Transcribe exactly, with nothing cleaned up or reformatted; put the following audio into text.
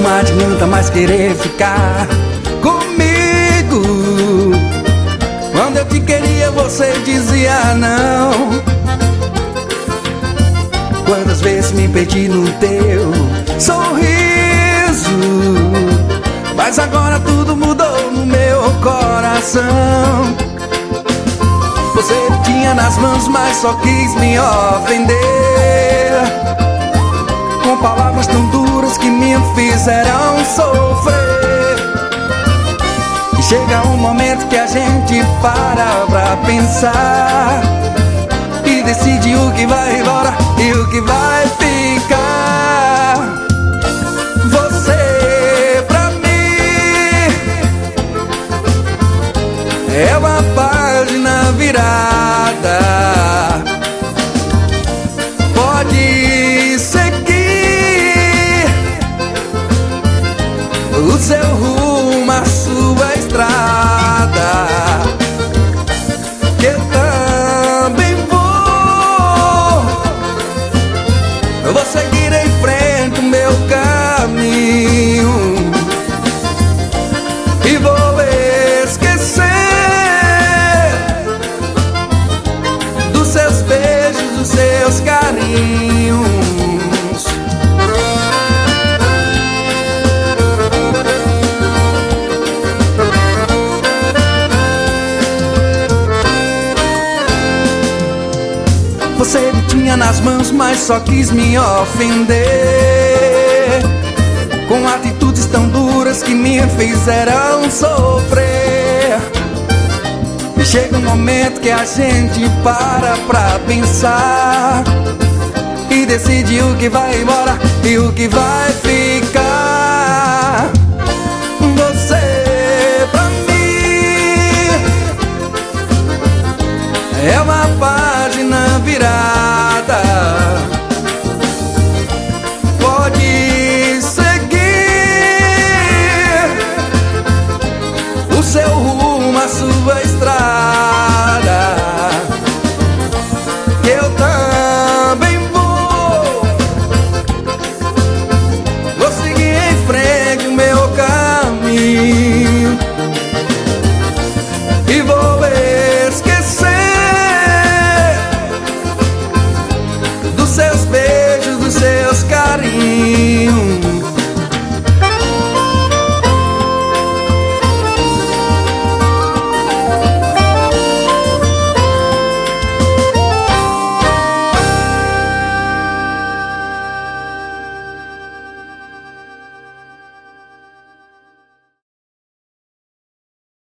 Não adianta mais querer ficar comigo. Quando eu te queria você dizia não. Quantas vezes me perdi no teu sorriso, mas agora tudo mudou no meu coração. Você tinha nas mãos, mas só quis me ofender, com palavras tão duras que me fizeram sofrer. E chega um momento que a gente para pra pensar e decide o que vai embora e o que vai ficar. Você pra mim é uma página virada. Pode seguir o seu rumo, a sua estrada, que eu também vou. Eu vou seguir em frente o meu caminho e vou esquecer dos seus beijos, dos seus carinhos. Você me tinha nas mãos, mas só quis me ofender, com atitudes tão duras que me fizeram sofrer. E chega um momento que a gente para pra pensar e decide o que vai embora e o que vai ficar. Você pra mim é uma página virada. Pode seguir o seu rumo, a sua estrada, que eu também vou. Vou seguir em frente o meu caminho e vou esquecer dos seus beijos, dos seus carinhos.